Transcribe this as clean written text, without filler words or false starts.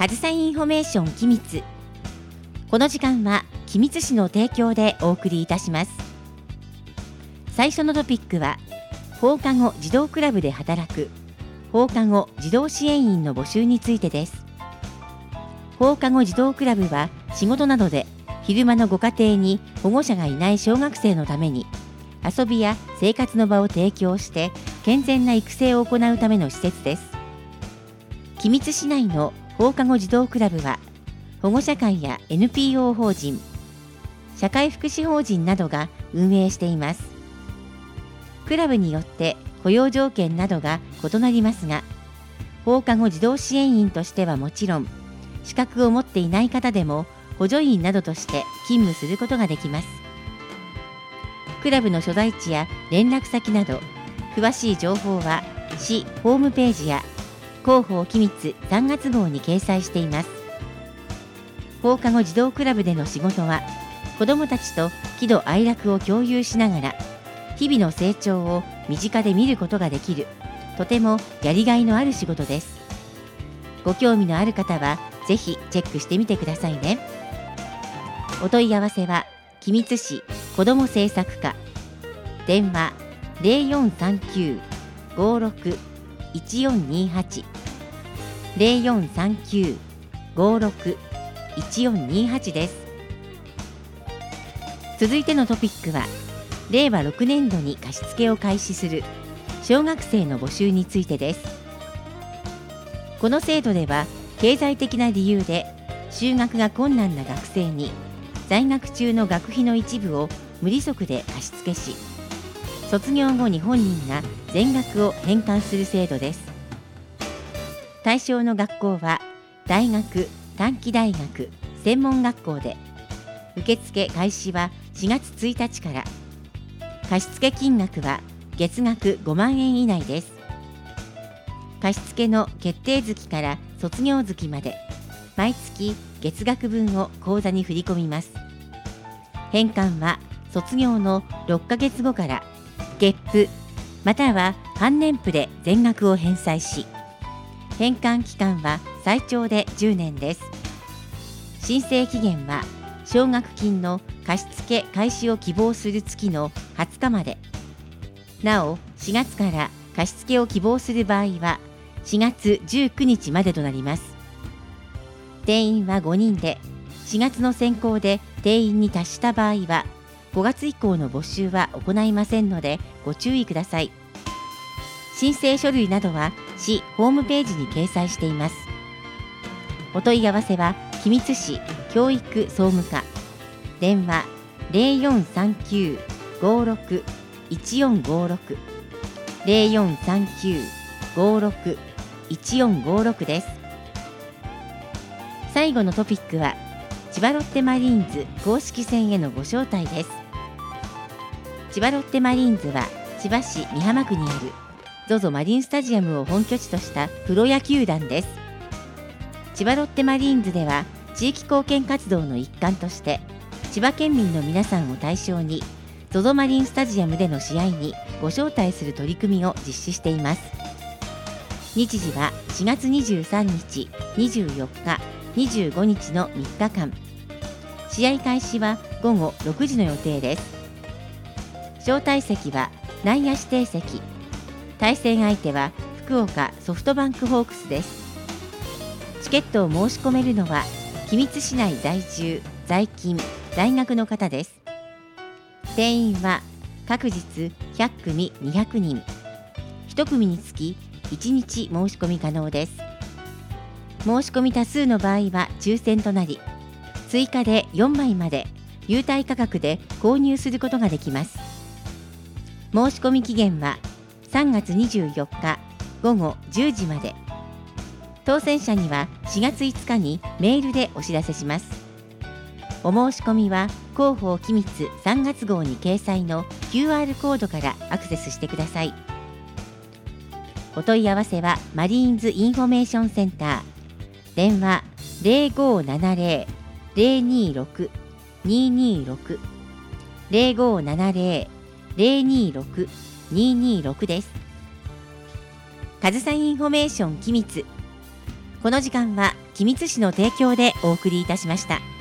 上総インフォメーション機密。この時間は君津市の提供でお送りいたします。最初のトピックは、放課後児童クラブで働く放課後児童支援員の募集についてです。放課後児童クラブは仕事などで昼間のご家庭に保護者がいない小学生のために遊びや生活の場を提供して健全な育成を行うための施設です。君津市内の放課後児童クラブは保護者会や NPO 法人、社会福祉法人などが運営しています。クラブによって雇用条件などが異なりますが、放課後児童支援員としてはもちろん、資格を持っていない方でも補助員などとして勤務することができます。クラブの所在地や連絡先など、詳しい情報は市ホームページや広報機密3月号に掲載しています。放課後児童クラブでの仕事は、子どもたちと喜怒哀楽を共有しながら、日々の成長を身近で見ることができる、とてもやりがいのある仕事です。ご興味のある方は、ぜひチェックしてみてくださいね。お問い合わせは、君津市子ども政策課、電話 0439-56-1428 0439-56-1428 です。続いてのトピックは、令和6年度に貸付を開始する小学生の募集についてです。この制度では、経済的な理由で就学が困難な学生に在学中の学費の一部を無利息で貸付し、卒業後に本人が全額を返還する制度です。対象の学校は大学、短期大学、専門学校で、受付開始は4月1日から、貸付金額は月額5万円以内です。貸付の決定月から卒業月まで、毎月月額分を口座に振り込みます。返還は卒業の6ヶ月後から月付または半年付で全額を返済し、返還期間は最長で10年です。申請期限は奨学金の貸付開始を希望する月の20日まで。なお、4月から貸付を希望する場合は4月19日までとなります。定員は5人で、4月の選考で定員に達した場合は5月以降の募集は行いませんのでご注意ください。申請書類などは市ホームページに掲載しています。お問い合わせは君津市教育総務課、電話 0439-56-1456 0439-56-1456 です。最後のトピックは、千葉ロッテマリーンズ公式戦へのご招待です。千葉ロッテマリーンズは千葉市美浜区にある ZOZO マリンスタジアムを本拠地としたプロ野球団です。千葉ロッテマリーンズでは地域貢献活動の一環として、千葉県民の皆さんを対象に ZOZO マリンスタジアムでの試合にご招待する取り組みを実施しています。日時は4月23日、24日、25日の3日間。試合開始は午後6時の予定です。招待席は内野指定席。対戦相手は福岡ソフトバンクホークスです。チケットを申し込めるのは君津市内在住、在勤、在学の方です。定員は各日100組200人。1組につき1日申し込み可能です。申し込み多数の場合は抽選となり、追加で4枚まで優待価格で購入することができます。申し込み期限は3月24日午後10時まで。当選者には4月5日にメールでお知らせします。お申し込みは広報機密3月号に掲載の QR コードからアクセスしてください。お問い合わせはマリーンズインフォメーションセンター、電話 0570-026-226 0570-026-226 です。上総インフォメーション機密。この時間は君津市の提供でお送りいたしました。